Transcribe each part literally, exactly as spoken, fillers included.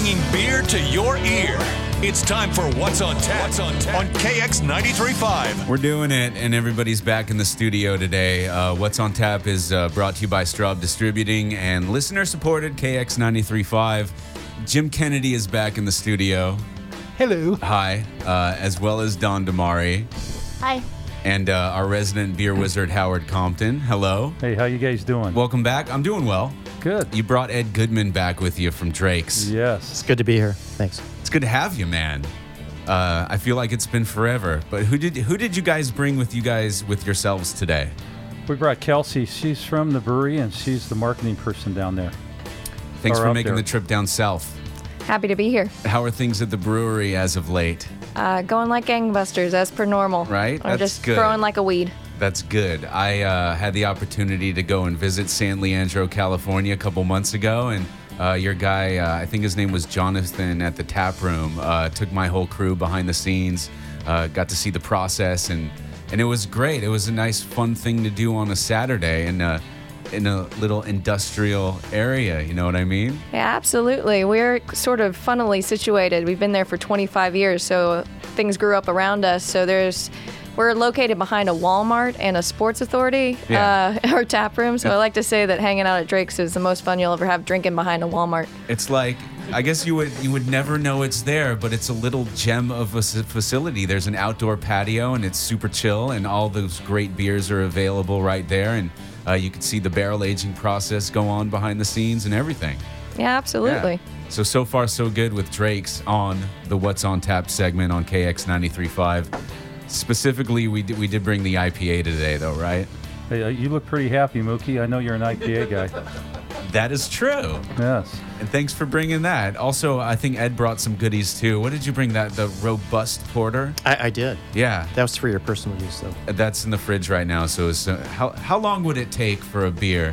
bringing beer to your ear. It's time for What's on Tap, What's on, Tap? on K X ninety-three point five. We're doing it, and everybody's back in the studio today. Uh, What's on Tap is uh, brought to you by Straub Distributing and listener-supported K X ninety-three point five. Jim Kennedy is back in the studio. Hello. Hi, uh, as well as Don Damari. Hi. And uh, our resident beer wizard, Howard Compton. Hello. Hey, how you guys doing? Welcome back. I'm doing well. Good. You brought Ed Goodman back with you from Drake's. Yes. It's good to be here. Thanks. It's good to have you, man. Uh, I feel like it's been forever. But who did who did you guys bring with you guys with yourselves today? We brought Kelsey. She's from the brewery, and she's the marketing person down there. Thanks Or for up making there. the trip down south. Happy to be here. How are things at the brewery as of late? Uh, going like gangbusters, as per normal. Right? Or That's just good. growing like a weed. That's good. I uh, had the opportunity to go and visit San Leandro, California a couple months ago, and uh, your guy, uh, I think his name was Jonathan at the tap room, uh, took my whole crew behind the scenes, uh, got to see the process, and, and it was great. It was a nice, fun thing to do on a Saturday in a, in a little industrial area, you know what I mean? Yeah, absolutely. We're sort of funnily situated. We've been there for twenty-five years, so things grew up around us. So there's, we're located behind a Walmart and a Sports Authority, Yeah. uh, our tap room. So I like to say that hanging out at Drake's is the most fun you'll ever have drinking behind a Walmart. It's like, I guess you would you would never know it's there, but it's a little gem of a s- facility. There's an outdoor patio, and it's super chill, and all those great beers are available right there, and uh, you can see the barrel aging process go on behind the scenes and everything. Yeah, absolutely. Yeah. So, so far so good with Drake's on the What's on Tap segment on K X ninety-three point five. Specifically, we did, we did bring the I P A today, though, right? Hey, uh, you look pretty happy, Mookie. I know you're an I P A guy. That is true. Yes. And thanks for bringing that. Also, I think Ed brought some goodies, too. What did you bring? That The robust porter? I, I did. Yeah. That was for your personal use, though. That's in the fridge right now. So, it's, uh, how how long would it take for a beer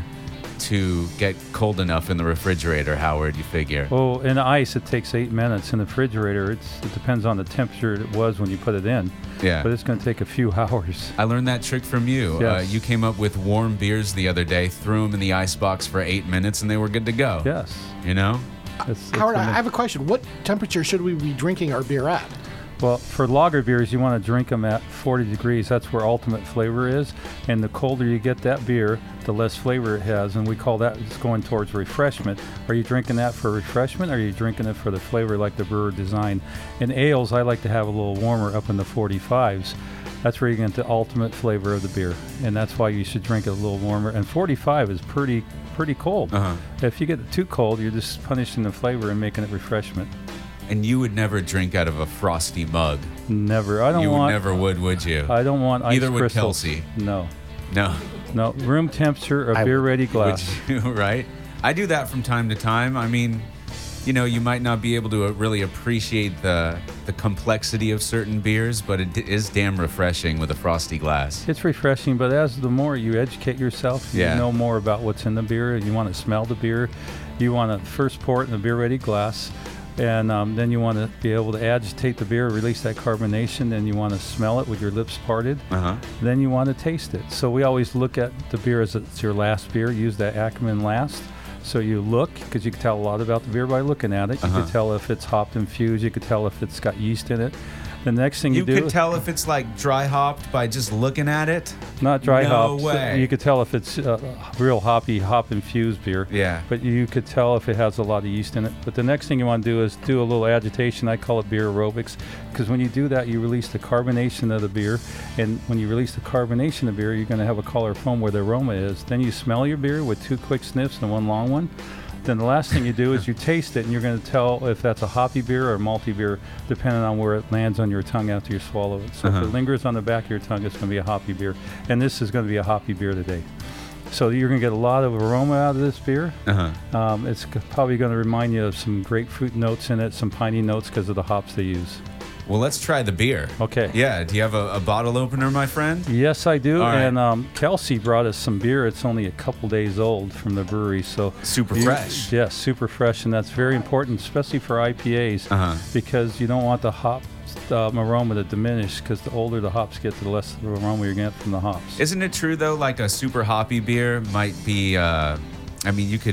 to get cold enough in the refrigerator, Howard, you figure? Well, in ice, it takes eight minutes. In the refrigerator, it's, it depends on the temperature it was when you put it in. Yeah. But it's going to take a few hours. I learned that trick from you. Yes. Uh, you came up with warm beers the other day, threw them in the ice box for eight minutes, and they were good to go. Yes. You know? It's, it's Howard, I gonna- have a question. What temperature should we be drinking our beer at? Well, for lager beers, you want to drink them at forty degrees. That's where ultimate flavor is. And the colder you get that beer, the less flavor it has. And we call that it's going towards refreshment. Are you drinking that for refreshment, or are you drinking it for the flavor like the brewer designed? In ales, I like to have a little warmer up in the forty-fives. That's where you get the ultimate flavor of the beer. And that's why you should drink it a little warmer. And forty-five is pretty pretty cold. Uh-huh. If you get it too cold, you're just punishing the flavor and making it refreshment. And you would never drink out of a frosty mug. Never. I don't You want. never would, would you? I don't want ice Neither would crystals. Kelsey. No, No. no. Room temperature, a I beer would- ready Would glass. you, right? I do that from time to time. I mean, you know, you might not be able to uh, really appreciate the the complexity of certain beers, but it d- is damn refreshing with a frosty glass. It's refreshing, but as the more you educate yourself, you Yeah. know more about what's in the beer. You want to smell the beer. You want to first pour it in a beer ready glass. And um, then you want to be able to agitate the beer, release that carbonation. Then you want to smell it with your lips parted. Uh-huh. Then you want to taste it. So we always look at the beer as it's your last beer. Use that Ackerman last. So you look, because you can tell a lot about the beer by looking at it. You Uh-huh. can tell if it's hopped infused. You can tell if it's got yeast in it. The next thing you, You do, could tell if it's like dry hopped by just looking at it. not dry No hopped. way. You could tell if it's uh, real hoppy, hop infused beer. Yeah. But you could tell if it has a lot of yeast in it. But the next thing you want to do is do a little agitation. I call it beer aerobics, because when you do that, you release the carbonation of the beer. And when you release the carbonation of beer, you're going to have a color foam where the aroma is. Then you smell your beer with two quick sniffs and one long one. Then the last thing you do is you taste it, and you're going to tell if that's a hoppy beer or a malty beer, depending on where it lands on your tongue after you swallow it. So Uh-huh. if it lingers on the back of your tongue, it's going to be a hoppy beer. And this is going to be a hoppy beer today. So you're going to get a lot of aroma out of this beer. Uh-huh. Um, it's g- probably going to remind you of some grapefruit notes in it, some piney notes because of the hops they use. Well, let's try the beer. Okay. Yeah. Do you have a, a bottle opener, my friend? Yes, I do. All right. And um, Kelsey brought us some beer. It's only a couple days old from the brewery, so Super you- fresh. Yes, super fresh, and that's very important, especially for I P As, Uh-huh. because you don't want the hop um, aroma to diminish. Because the older the hops get, the less aroma you're getting from the hops. Isn't it true though? Like a super hoppy beer might be. Uh, I mean, you could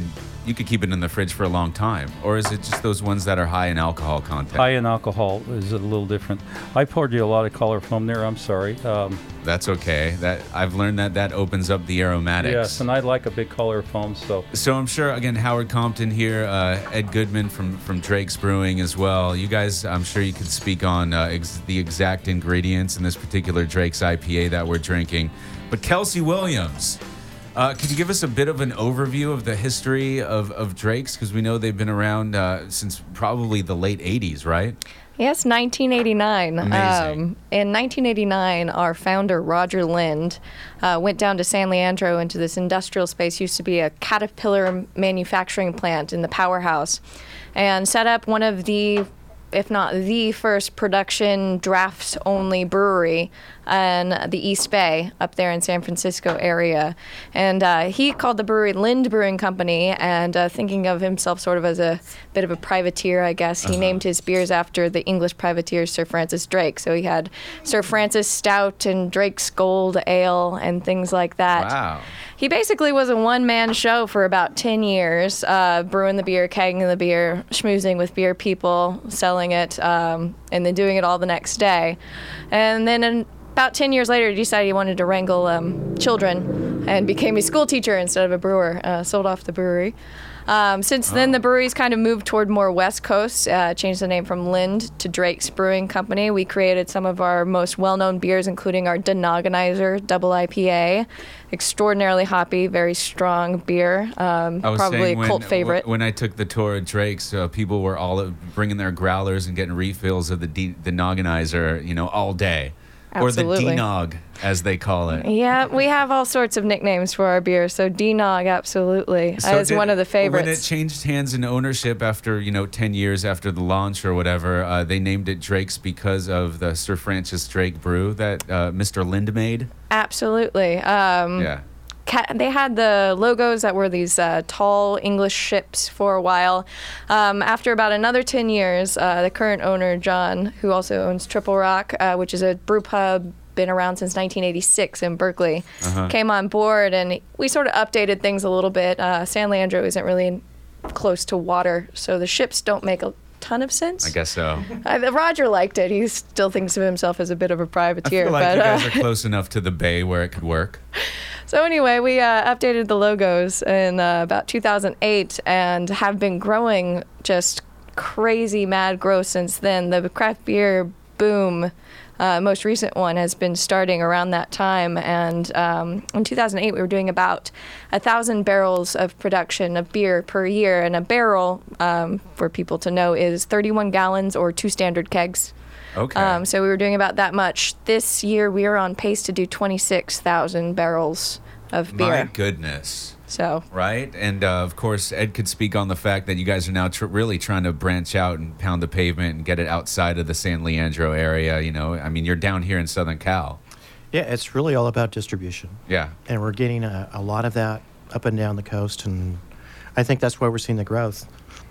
you could keep it in the fridge for a long time, or is it just those ones that are high in alcohol content? High in alcohol is a little different. I poured you a lot of color foam there. I'm sorry. Um, That's okay. That I've learned that that opens up the aromatics. yes, and I like a big color foam. So So I'm sure, again, Howard Compton here, uh, Ed Goodman from, from Drake's Brewing as well. You guys, I'm sure you could speak on uh, ex- the exact ingredients in this particular Drake's I P A that we're drinking. But Kelsey Williams, uh, could you give us a bit of an overview of the history of, of Drake's? Because we know they've been around uh, since probably the late eighties, right? Yes, nineteen eighty-nine. Amazing. Um, in nineteen eighty-nine, our founder, Roger Lind, uh, went down to San Leandro into this industrial space, used to be a Caterpillar manufacturing plant in the powerhouse, and set up one of the, if not the first production drafts-only brewery in the East Bay up there in San Francisco area. And uh, he called the brewery Lind Brewing Company, and uh, thinking of himself sort of as a bit of a privateer, I guess, he Uh-huh. named his beers after the English privateer Sir Francis Drake. So he had Sir Francis Stout and Drake's Gold Ale and things like that. Wow. He basically was a one-man show for about ten years, uh, brewing the beer, kegging the beer, schmoozing with beer people, selling it, um, and then doing it all the next day. And then in, about ten years later, he decided he wanted to wrangle um, children and became a school teacher instead of a brewer, uh, sold off the brewery. Um, since then, the brewery's kind of moved toward more West Coast, uh, changed the name from Lind to Drake's Brewing Company. We created some of our most well-known beers, including our Denogonizer Double I P A. Extraordinarily hoppy, very strong beer. Um, I was probably saying a when, cult favorite. When I took the tour of Drake's, uh, people were all bringing their growlers and getting refills of the D- the Nogginizer, you know, all day. Or the Absolutely. D-Nog, as they call it. Yeah, we have all sorts of nicknames for our beer. So D-Nog, absolutely, So is did- one of the favorites. When it changed hands in ownership after, you know, ten years after the launch or whatever, uh, they named it Drake's because of the Sir Francis Drake brew that uh, Mister Lind made. Absolutely. Um, Yeah. Ca- they had the logos that were these uh, tall English ships for a while. Um, after about another ten years, uh, the current owner, John, who also owns Triple Rock, uh, which is a brew pub, been around since nineteen eighty-six in Berkeley, Uh-huh. came on board, and we sort of updated things a little bit. Uh, San Leandro isn't really close to water, so the ships don't make a ton of sense. I guess so. Uh, Roger liked it. He still thinks of himself as a bit of a I privateer. feel like but, you guys uh, are close enough to the bay where it could work. So anyway, we uh, updated the logos in uh, about two thousand eight and have been growing just crazy mad growth since then. The craft beer boom, uh, most recent one, has been starting around that time. And um, in two thousand eight, we were doing about a thousand barrels of production of beer per year. And a barrel, um, for people to know, is thirty-one gallons or two standard kegs. Okay. Um, so we were doing about that much. This year, we are on pace to do twenty-six thousand barrels of beer. My goodness. So Right? And, uh, of course, Ed could speak on the fact that you guys are now tr- really trying to branch out and pound the pavement and get it outside of the San Leandro area. You know, I mean, you're down here in Southern Cal. Yeah, it's really all about distribution. Yeah. And we're getting a, a lot of that up and down the coast, and I think that's why we're seeing the growth.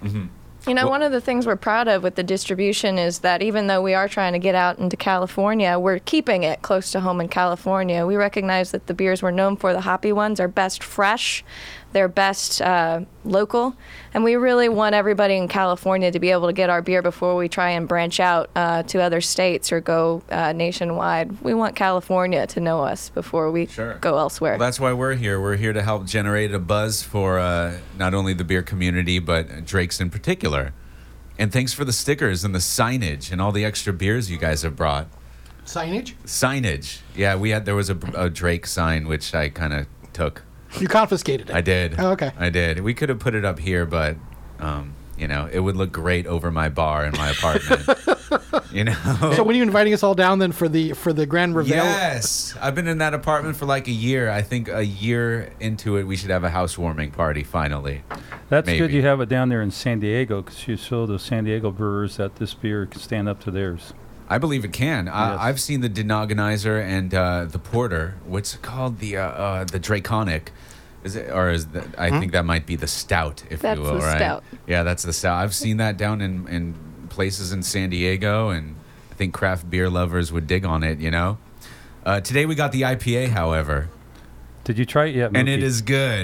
You know, one of the things we're proud of with the distribution is that even though we are trying to get out into California, we're keeping it close to home in California. We recognize that the beers we're known for, the hoppy ones, are best fresh, they're best uh, local, and we really want everybody in California to be able to get our beer before we try and branch out uh, to other states or go uh, nationwide. We want California to know us before we Sure. go elsewhere. Well, that's why we're here. We're here to help generate a buzz for uh, not only the beer community, but Drake's in particular. And thanks for the stickers and the signage and all the extra beers you guys have brought. Signage? Signage. Yeah, we had, there was a, a Drake sign, which I kind of took. You confiscated it. I did. Oh, okay. I did. We could have put it up here, but, um, you know, it would look great over my bar in my apartment. You know? So when are you inviting us all down then for the for the grand reveal? Yes. I've been in that apartment for like a year. I think a year into it, we should have a housewarming party finally. That's Maybe. good you have it down there in San Diego, because you show those San Diego brewers that this beer can stand up to theirs. I believe it can. Yes. I, I've seen the Denogonizer and uh, the Porter. What's it called? The uh, uh, the Draconic. Is it, or is that? I think that might be the Stout, if That's you will. the right? Stout. Yeah, that's the Stout. I've seen that down in, in places in San Diego, and I think craft beer lovers would dig on it. You know. Uh, today we got the I P A, however, Did you try it yet, and it Mookie? is good.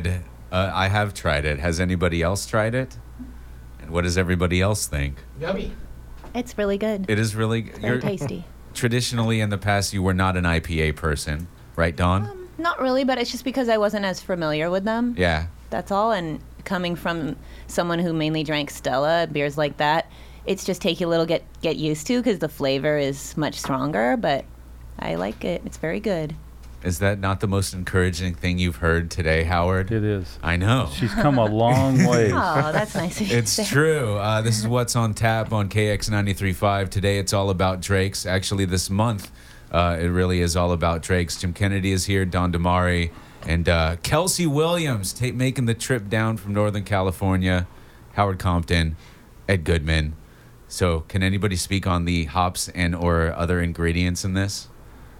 Uh, I have tried it. Has anybody else tried it? And what does everybody else think? Yummy. It's really good. It is really. Very You're, tasty. traditionally, in the past, you were not an I P A person, right, Dawn? Um, not really, but it's just because I wasn't as familiar with them. Yeah. That's all. And coming from someone who mainly drank Stella, beers like that, it's just take you a little get get used to because the flavor is much stronger. But I like it. It's very good. Is that not the most encouraging thing you've heard today, Howard? It is. I know. She's come a long way. Oh, that's nice of you to It's say. true. Uh, this is What's on Tap on K X ninety-three point five. Today it's all about Drake's. Actually, this month, uh, it really is all about Drake's. Jim Kennedy is here, Don Damari, and uh, Kelsey Williams ta- making the trip down from Northern California, Howard Compton, Ed Goodman. So can anybody speak on the hops and or other ingredients in this?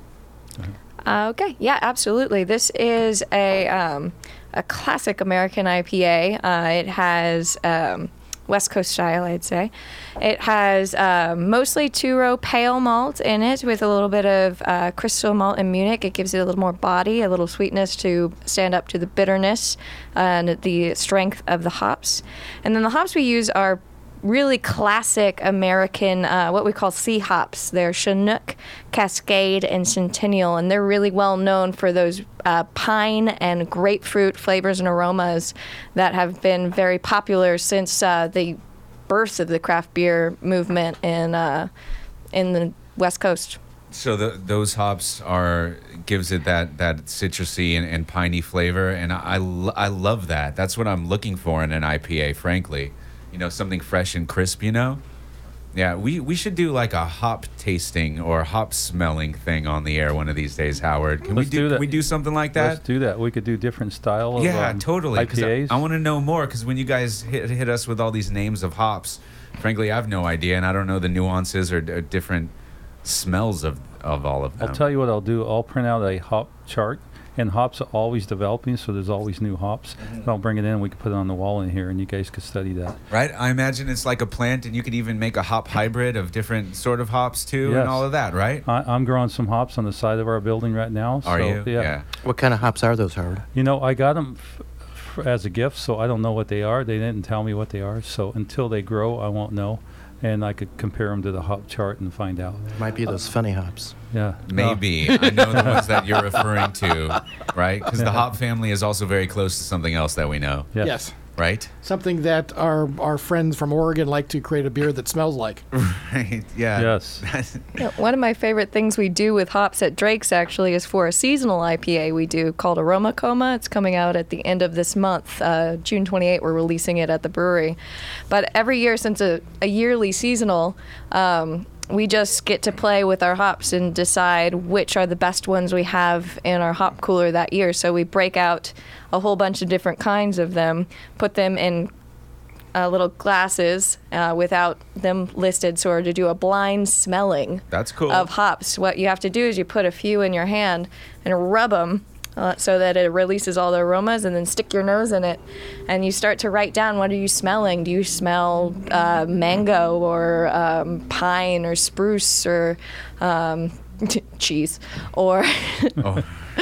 Uh, okay, yeah, absolutely. This is a um, a classic American I P A. Uh, it has um, West Coast style, I'd say. It has uh, mostly two-row pale malt in it with a little bit of uh, crystal malt and Munich. It gives it a little more body, a little sweetness to stand up to the bitterness and the strength of the hops. And then the hops we use are really classic American, uh, what we call C hops. They're Chinook, Cascade, and Centennial, and they're really well known for those uh, pine and grapefruit flavors and aromas that have been very popular since uh, the birth of the craft beer movement in uh, in the West Coast. So the, those hops are gives it that that citrusy and, and piney flavor, and I, I, lo- I love that. That's what I'm looking for in an I P A, frankly. You know, something fresh and crisp, you know? Yeah, we, we should do like a hop tasting or hop smelling thing on the air one of these days, Howard. Can Let's we do, do that. Can we do something like that? Let's do that. We could do different style of Yeah, um, totally. 'cause I, I P As. I want to know more because when you guys hit, hit us with all these names of hops, frankly, I have no idea, and I don't know the nuances or, or different smells of, of all of them. I'll tell you what I'll do. I'll print out a hop chart, and hops are always developing, so there's always new hops. And I'll bring it in. We can put it on the wall in here, and you guys could study that. Right? I imagine it's like a plant, and you could even make a hop hybrid of different sort of hops too, Yes. and all of that, right? I, I'm growing some hops on the side of our building right now. Are so, you? Yeah. What kind of hops are those, Howard? You know, I got them f- f- as a gift, so I don't know what they are. They didn't tell me what they are, so until they grow, I won't know. And I could compare them to the hop chart and find out. Might be those funny hops. Yeah. Maybe. I know the ones that you're referring to, right? Because the hop family is also very close to something else that we know, Uh, yes. Yes. right? Something that our our friends from Oregon like to create a beer that smells like. Right. Yeah. Yes. Yeah, one of my favorite things we do with hops at Drake's actually is for a seasonal I P A we do called Aroma Coma. It's coming out at the end of this month. Uh, June twenty-eighth, we're releasing it at the brewery. But every year since a, a yearly seasonal, um, we just get to play with our hops and decide which are the best ones we have in our hop cooler that year. So we break out a whole bunch of different kinds of them, put them in uh, little glasses uh, without them listed, sort of to do a blind smelling That's cool. of hops. What you have to do is you put a few in your hand and rub them uh, so that it releases all the aromas, and then stick your nose in it, and you start to write down, what are you smelling? Do you smell uh, mango or um, pine or spruce or um, cheese or Oh.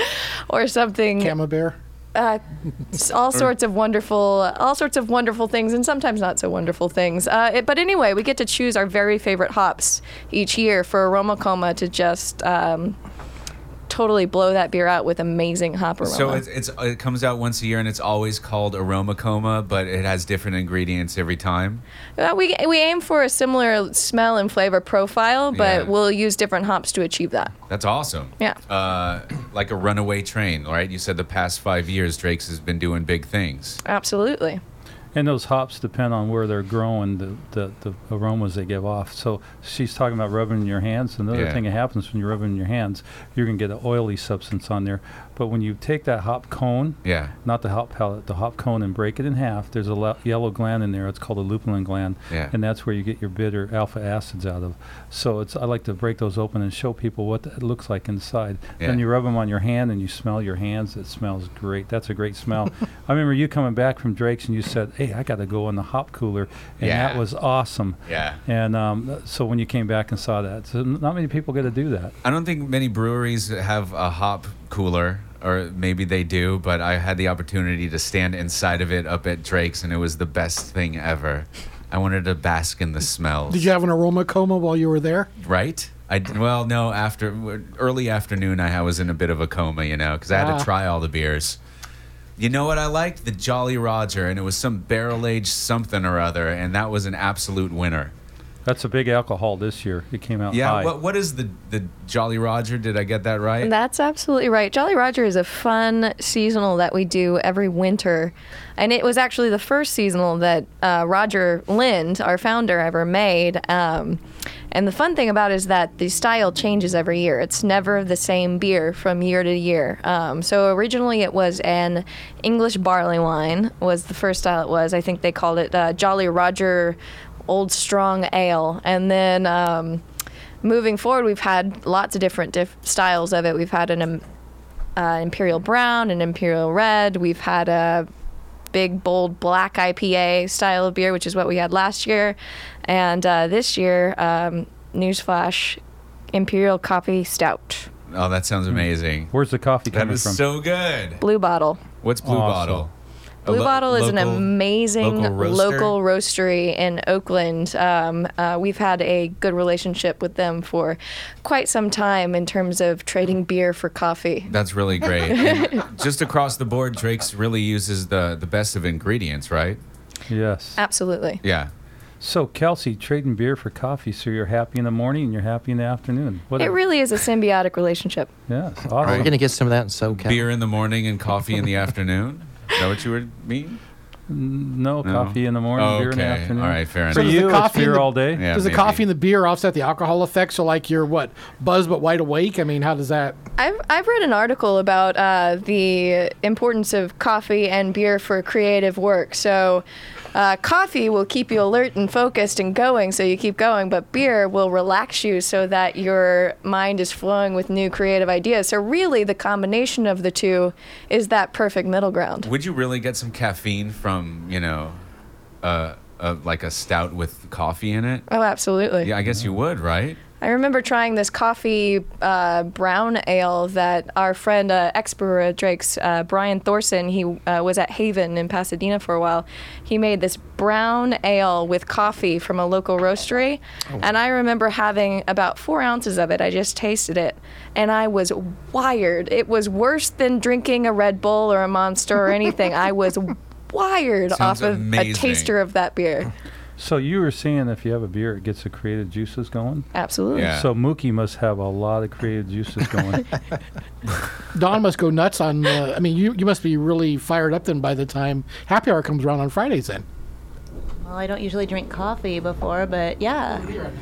or something? Camembert. Uh, s- all sorts of wonderful, all sorts of wonderful things, and sometimes not so wonderful things. Uh, it, but anyway, we get to choose our very favorite hops each year for Aroma Coma to just um, totally blow that beer out with amazing hop aroma. So it's, it's it comes out once a year, and it's always called Aroma Coma, but it has different ingredients every time. Uh, we we aim for a similar smell and flavor profile, but Yeah. we'll use different hops to achieve that. That's awesome. Yeah. Uh, like a runaway train, right? You said the past five years, Drake's has been doing big things. Absolutely. And those hops depend on where they're growing, the, the, the aromas they give off. So she's talking about rubbing in your hands. Another Yeah. thing that happens when you're rubbing in your hands, you're going to get an oily substance on there. But when you take that hop cone, Yeah. not the hop pellet, the hop cone, and break it in half, there's a le- yellow gland in there. It's called a lupulin gland. Yeah. And that's where you get your bitter alpha acids out of. So it's I like to break those open and show people what it looks like inside. Yeah. Then you rub them on your hand and you smell your hands. It smells great. That's a great smell. I remember you coming back from Drake's and you said, hey, I got to go in the hop cooler. And Yeah. that was awesome. Yeah. And um, so when you came back and saw that, so not many people get to do that. I don't think many breweries have a hop cooler. or maybe they do, but I had the opportunity to stand inside of it up at Drake's, and it was the best thing ever. I wanted to bask in the smells. Did you have an aroma coma while you were there? Right? I d- well, no. After early afternoon, I was in a bit of a coma, you know, because I had Ah. to try all the beers. You know what I liked? The Jolly Roger, and it was some barrel-aged something or other, and that was an absolute winner. That's a big alcohol this year. It came out Yeah. high. What What is the the Jolly Roger? Did I get that right? That's absolutely right. Jolly Roger is a fun seasonal that we do every winter. And it was actually the first seasonal that uh, Roger Lind, our founder, ever made. Um, and the fun thing about it is that the style changes every year. It's never the same beer from year to year. Um, so originally it was an English barley wine was the first style it was. I think they called it uh, Jolly Roger Old Strong Ale. And then um, moving forward, we've had lots of different diff- styles of it. We've had an um, uh, Imperial Brown, an Imperial Red. We've had a big, bold black I P A style of beer, which is what we had last year. And uh, this year, um, newsflash, Imperial Coffee Stout. Oh, that sounds amazing. Where's the coffee That coming is from? so good. Blue Bottle. What's Blue Awesome. Bottle? A Blue lo- Bottle is an local- amazing local roaster? local roastery in Oakland. Um, uh, we've had a good relationship with them for quite some time in terms of trading beer for coffee. That's really great. And just across the board, Drake's really uses the the best of ingredients, right? Yes. Absolutely. Yeah. So, Kelsey, trading beer for coffee, so you're happy in the morning and you're happy in the afternoon. What It a- really is a symbiotic relationship. Yes, awesome. We're going to get some of that in SoCal. Beer in the morning and coffee in the afternoon. Is that what you would mean? No, No. coffee in the morning, Oh, beer in the okay. afternoon. All right, fair For enough. does you, the it's coffee and beer the- all day? Yeah, does the maybe. coffee and the beer offset the alcohol effect? So like you're what, buzzed but wide awake? I mean, how does that? I've, I've read an article about uh, the importance of coffee and beer for creative work. So uh, coffee will keep you alert and focused and going, so you keep going, but beer will relax you so that your mind is flowing with new creative ideas. So really the combination of the two is that perfect middle ground. Would you really get some caffeine from, you know, uh, uh, like a stout with coffee in it? Oh, absolutely. Yeah, I guess you would, right? I remember trying this coffee uh, brown ale that our friend, uh, ex-brewer at Drake's, uh, Brian Thorson, he uh, was at Haven in Pasadena for a while. He made this brown ale with coffee from a local roastery. And I remember having about four ounces of it. I just tasted it. And I was wired. It was worse than drinking a Red Bull or a Monster or anything. I was wired Sounds off of amazing. a taster of that beer. So you were saying if you have a beer, it gets the creative juices going? Absolutely. Yeah. So Mookie must have a lot of creative juices going. Don must go nuts on. Uh, I mean, you you must be really fired up then by the time happy hour comes around on Fridays. Then. Well, I don't usually drink coffee before, but yeah.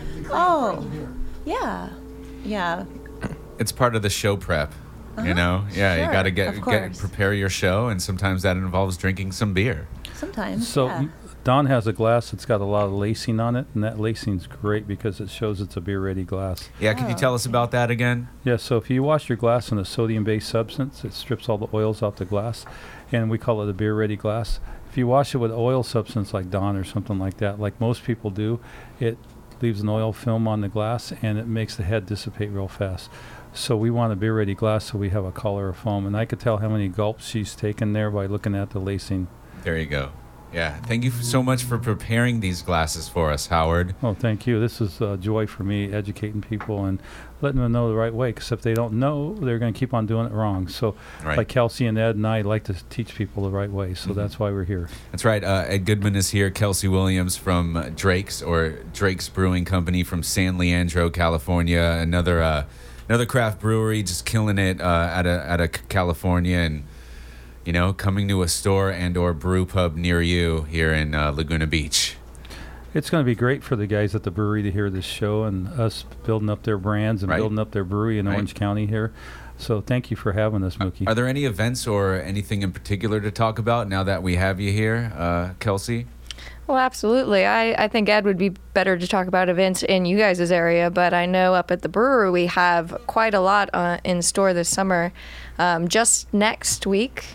Oh, yeah, yeah. It's part of the show prep. You know, yeah, you Uh-huh. Sure, got to get of get course. prepare your show, and sometimes that involves drinking some beer. Sometimes. So yeah. Don has a glass that's got a lot of lacing on it, and that lacing's great because it shows it's a beer-ready glass. Yeah, can you tell us about that again? Yeah, so if you wash your glass in a sodium-based substance, it strips all the oils off the glass, and we call it a beer-ready glass. If you wash it with oil substance like Dawn or something like that, like most people do, it leaves an oil film on the glass, and it makes the head dissipate real fast. So we want a beer-ready glass, so we have a collar of foam, and I could tell how many gulps she's taken there by looking at the lacing. There you go. Yeah, thank you f- so much for preparing these glasses for us, Howard. Oh, thank you. This is a joy for me, educating people and letting them know the right way. Because if they don't know, they're going to keep on doing it wrong. So, Right. like Kelsey and Ed and I like to teach people the right way. So that's why we're here. That's right. Uh, Ed Goodman is here. Kelsey Williams from uh, Drake's or Drake's Brewing Company from San Leandro, California. Another uh, another craft brewery, just killing it uh, out of out of C- California, and you know, coming to a store and or brew pub near you here in uh, Laguna Beach. It's going to be great for the guys at the brewery to hear this show and us building up their brands and Right. building up their brewery in Right. Orange County here. So thank you for having us, Mookie. Are there any events or anything in particular to talk about now that we have you here, uh, Kelsey? Well, absolutely. I, I think Ed would be better to talk about events in you guys' area, but I know up at the brewery we have quite a lot uh, in store this summer. Um, just next week,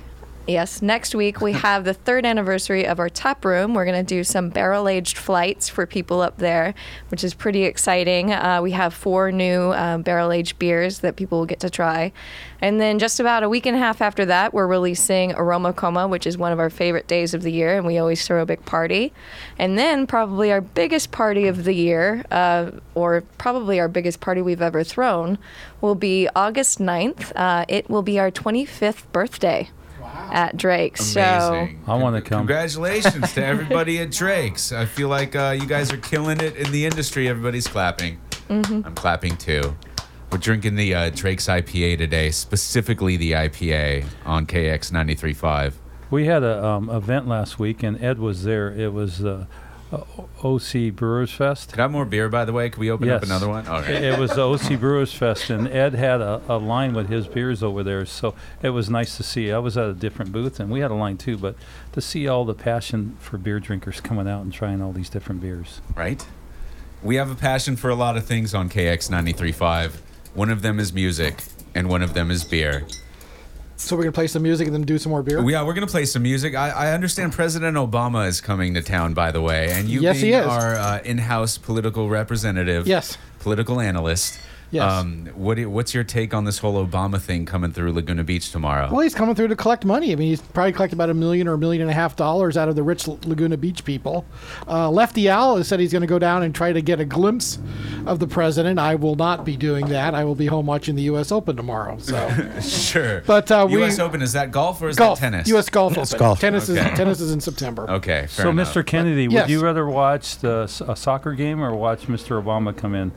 Yes, next week we have the third anniversary of our tap room. We're going to do some barrel-aged flights for people up there, which is pretty exciting. Uh, we have four new uh, barrel-aged beers that people will get to try. And then just about a week and a half after that, we're releasing Aroma Coma, which is one of our favorite days of the year, and we always throw a big party. And then probably our biggest party of the year, uh, or probably our biggest party we've ever thrown, will be August ninth. Uh, it will be our twenty-fifth birthday. At Drake's. Amazing. I want to come. Congratulations to everybody at Drake's. I feel like uh, you guys are killing it in the industry. Everybody's clapping. Mm-hmm. I'm clapping too. We're drinking the uh, Drake's I P A today, specifically the I P A on K X ninety-three point five. We had a um, event last week, and Ed was there. It was uh, uh, O C Brewers Fest. Could I have more beer, by the way? Could we open up Yes. another one? Okay. It, it was the O C Brewers Fest, and Ed had a, a line with his beers over there, so it was nice to see. I was at a different booth, and we had a line too, but to see all the passion for beer drinkers coming out and trying all these different beers. Right? We have a passion for a lot of things on K X ninety-three point five. One of them is music, and one of them is beer. So we're gonna play some music and then do some more beer. Yeah, we're going to play some music. I, I understand President Obama is coming to town, by the way, and you Yes, he being is. our uh, in-house political representative, Yes. political analyst. Yes. Um, what do you- what's your take on this whole Obama thing coming through Laguna Beach tomorrow? Well, he's coming through to collect money. I mean, he's probably collected about a million or a million and a half dollars out of the rich L- Laguna Beach people. Uh, Lefty Al has said he's going to go down and try to get a glimpse of the president. I will not be doing that. I will be home watching the U S Open tomorrow. So, Sure. but uh, we U S Open, is that golf or is golf, that tennis? U S Golf It's Open. golf. Tennis Okay. is tennis is in September. Okay, fair So, enough. Mister Kennedy, Yes. would you rather watch the, s- a soccer game or watch Mister Obama come in?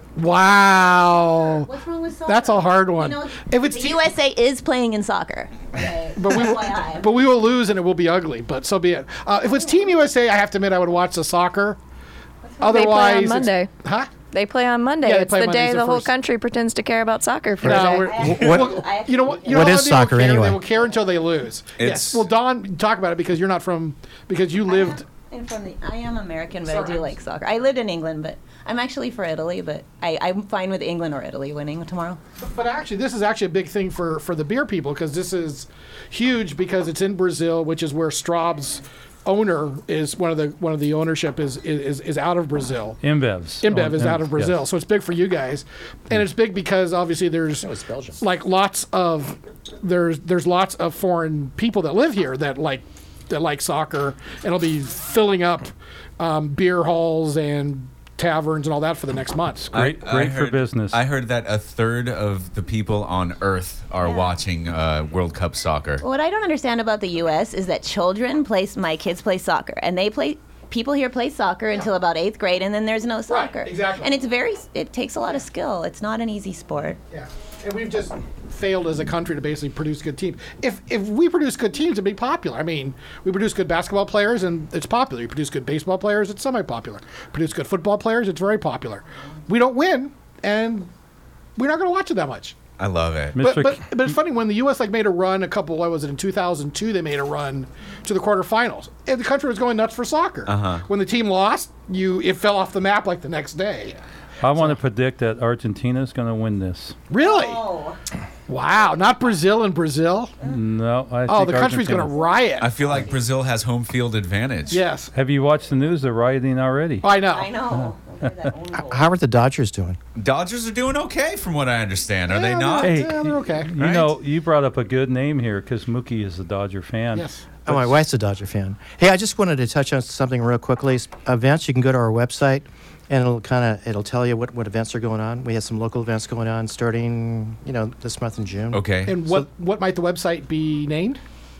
Wow, What's wrong with soccer? that's a hard one. You know, if it's the te- U S A is playing in soccer. but we will, F Y I. but we will lose and it will be ugly. But so be it. Uh, if it's Team U S A, I have to admit I would watch the soccer. Otherwise, on it's- Monday. huh? They play on Monday. Yeah, they it's play the Mondays, day they're the whole first. country pretends to care about soccer for No, a we're, day. What- well, I actually you know what? You know What how is they will soccer care? anyway? They will care until they lose. It's- yes. Well, Don, talk about it because you're not from because you lived. I'm from the, I am American, but I do like soccer. I lived in England, but I'm actually for Italy, but I, I'm fine with England or Italy winning tomorrow. But actually, this is actually a big thing for for the beer people because this is huge because it's in Brazil, which is where Straub's owner is one of the one of the ownership is is is out of Brazil. InBev's. InBev Oh, is out of yes. Brazil, so it's big for you guys, and it's big because obviously there's like lots of there's there's lots of foreign people that live here that like that like soccer, and it'll be filling up um, beer halls and taverns and all that for the next month. Great, I- I great for heard- business. I heard that a third of the people on Earth are Yeah. watching uh, World Cup soccer. What I don't understand about the U S is that children play, my kids play soccer, and they play, people here play soccer until about eighth grade, and then there's no soccer. exactly. And it's very, it takes a lot of skill. It's not an easy sport. Yeah, and we've just failed as a country to basically produce good teams. If if we produce good teams, it'd be popular. I mean, we produce good basketball players, and it's popular. We produce good baseball players, it's semi-popular. Produce good football players, it's very popular. We don't win, and we're not going to watch it that much. I love it. But, Mister but K- but it's funny when the U S like made a run a couple. What was it in two thousand two? They made a run to the quarterfinals, and the country was going nuts for soccer. Uh-huh. When the team lost, you it fell off the map like the next day. I want to predict that Argentina's going to win this. Really? Oh. Wow! Not Brazil and Brazil. No, I Oh, think the country's going to Argentina. riot. I feel like Brazil has home field advantage. Yes, Have you watched the news? They're rioting already. I know. I know. That own goal. How are the Dodgers doing? Dodgers are doing okay, from what I understand. Are they Yeah, not? Hey, Yeah, they're okay. You Right? know, you brought up a good name here because Mookie is a Dodger fan. Yes. Oh, my wife's a Dodger fan. Hey, I just wanted to touch on something real quickly. S- Events, you can go to our website, and it'll kind of it'll tell you what, what events are going on. We have some local events going on starting, you know, this month in June. Okay. And what what might the website be named?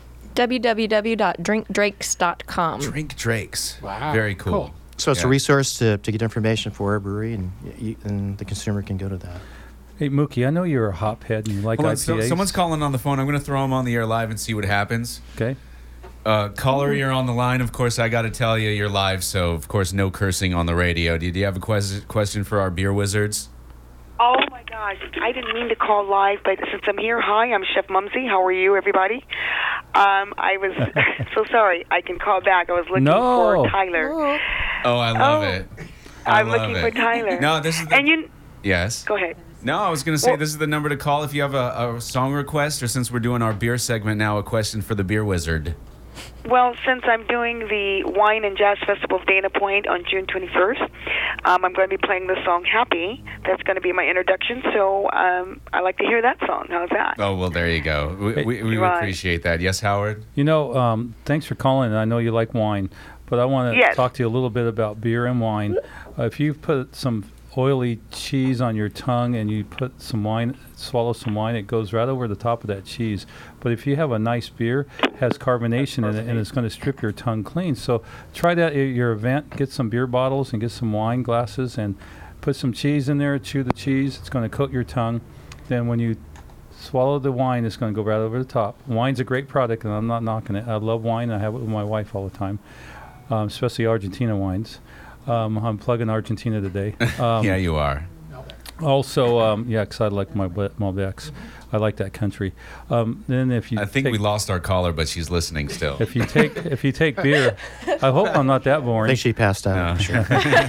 w w w dot drink drakes dot com. Drink Drakes. Wow. Very cool. Cool. So it's Yeah. a resource to, to get information for our brewery, and y- y- and the consumer can go to that. Hey, Mookie, I know you're a hophead and you like Hold on, I P As. so, someone's calling on the phone. I'm going to throw him on the air live and see what happens. Okay. Uh, caller, you're on the line. Of course, I got to tell you, you're live, so of course, no cursing on the radio. Do you, do you have a ques- question for our beer wizards? Oh my gosh, I didn't mean to call live, but since I'm here, hi, I'm Chef Mumsy. How are you, everybody? Um, I was so sorry. I can call back. I was looking No. for Tyler. Oh. Oh, I love Oh, it. I I'm love looking it. for Tyler. No, this is the, And you, Yes. Go ahead. No, I was going to say Well- this is the number to call if you have a, a song request, or since we're doing our beer segment now, a question for the Beer Wizard. Well, since I'm doing the Wine and Jazz Festival of Dana Point on June twenty-first, um, I'm going to be playing the song Happy. That's going to be my introduction, so um, I like to hear that song. How's that? Oh, well, there you go. We, we, we Right. appreciate that. Yes, Howard? You know, um, thanks for calling. I know you like wine, but I want to Yes. talk to you a little bit about beer and wine. Uh, if you put some oily cheese on your tongue and you put some wine, swallow some wine, it goes right over the top of that cheese. But if you have a nice beer, it has carbonation in it, and it's going to strip your tongue clean. So try that at your event. Get some beer bottles and get some wine glasses and put some cheese in there. Chew the cheese. It's going to coat your tongue. Then when you swallow the wine, it's going to go right over the top. Wine's a great product, and I'm not knocking it. I love wine. I have it with my wife all the time, um, especially Argentina wines. Um, I'm plugging Argentina today. Um, Yeah, you are. Also, um, yeah, because I like my Malbecs. I like that country. Um, then if you I think take, we lost our caller, but she's listening still. if you take if you take beer, I hope I'm not that I boring. think she passed out. No. Sure.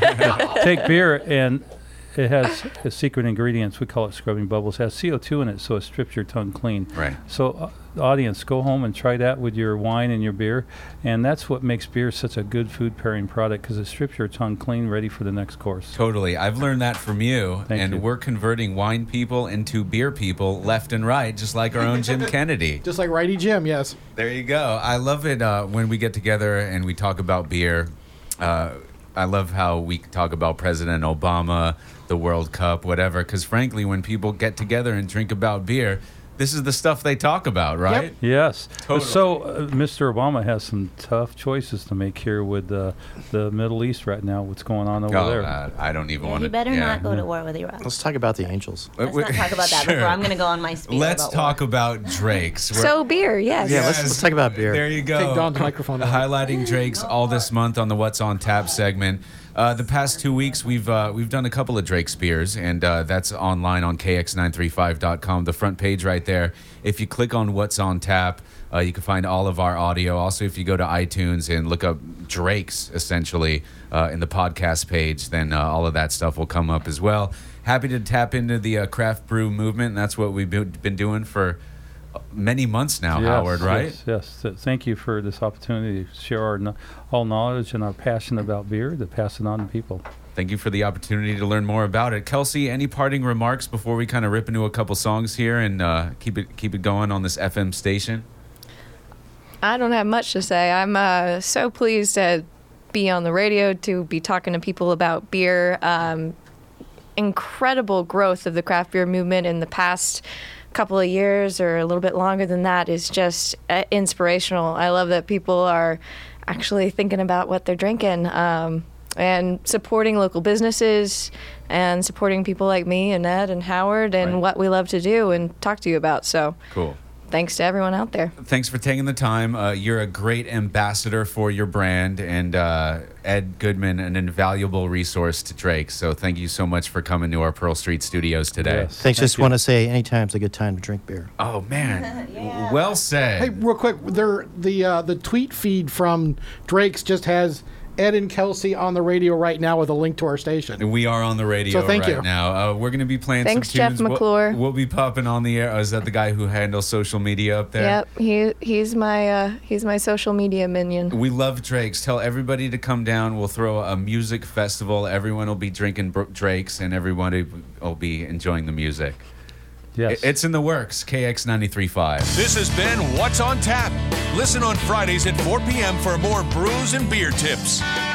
Take beer and it has a secret ingredients. We call it scrubbing bubbles. It has C O two in it, so it strips your tongue clean. Right. So, uh, the audience, go home and try that with your wine and your beer, and that's what makes beer such a good food pairing product, because it strips your tongue clean, ready for the next course. Totally. I've learned that from you, Thank and you. we're converting wine people into beer people left and right, just like our own Jim Kennedy. Just like Righty Jim, yes. There you go. I love it uh, when we get together and we talk about beer. Uh, I love how we talk about President Obama, the World Cup, whatever, because frankly, when people get together and drink about beer, this is the stuff they talk about, right? Yes. Totally. So, uh, Mister Obama has some tough choices to make here with uh, the Middle East right now. What's going on over Oh, there? uh, I don't even Yeah, want to. you better not go to war with Iraq. Let's talk about the Angels. Let's not talk about that Sure. before I'm going to go on my spiel. Let's about talk war. about Drakes. We're- So beer, yes. Yeah, let's, let's talk about beer. There you go. Take Don's microphone away. Highlighting Drake's all this month on the What's on Tap segment. Uh, the past two weeks, we've uh, we've done a couple of Drake's beers, and uh, that's online on K X nine thirty-five dot com. The front page right there. If you click on What's on Tap, uh, you can find all of our audio. Also, if you go to iTunes and look up Drake's, essentially, uh, in the podcast page, then uh, all of that stuff will come up as well. Happy to tap into the uh, craft brew movement, and that's what we've been doing for many months now, Yes, Howard, right? Yes, yes. Th- Thank you for this opportunity to share our kno- all knowledge and our passion about beer, to pass it on to people. Thank you for the opportunity to learn more about it. Kelsey, any parting remarks before we kind of rip into a couple songs here and uh, keep it keep it going on this F M station? I don't have much to say. I'm uh, so pleased to be on the radio, to be talking to people about beer. Um, incredible growth of the craft beer movement in the past couple of years, or a little bit longer than that, is just uh, inspirational. I love that people are actually thinking about what they're drinking, um, and supporting local businesses and supporting people like me and Ed and Howard and Right. what we love to do and talk to you about. So Cool. thanks to everyone out there. Thanks for taking the time. Uh, you're a great ambassador for your brand, and uh, Ed Goodman, an invaluable resource to Drake. So thank you so much for coming to our Pearl Street studios today. Yes. Thanks. Thank Just you. want to say anytime's a good time to drink beer. Oh man, well said. Hey, real quick, there the uh, the tweet feed from Drake's just has Ed and Kelsey on the radio right now with a link to our station. We are on the radio So thank right you. now. Uh, we're going to be playing Thanks, some Jeff tunes. We'll- McClure. We'll, be popping on the air. Oh, is that the guy who handles social media up there? Yep, he he's my uh, he's my social media minion. We love Drake's. Tell everybody to come down. We'll throw a music festival. Everyone will be drinking Bro- Drake's, and everybody will be enjoying the music. Yes. I- It's in the works. K X ninety-three point five. This has been What's on Tap. Listen on Fridays at four p.m. for more brews and beer tips.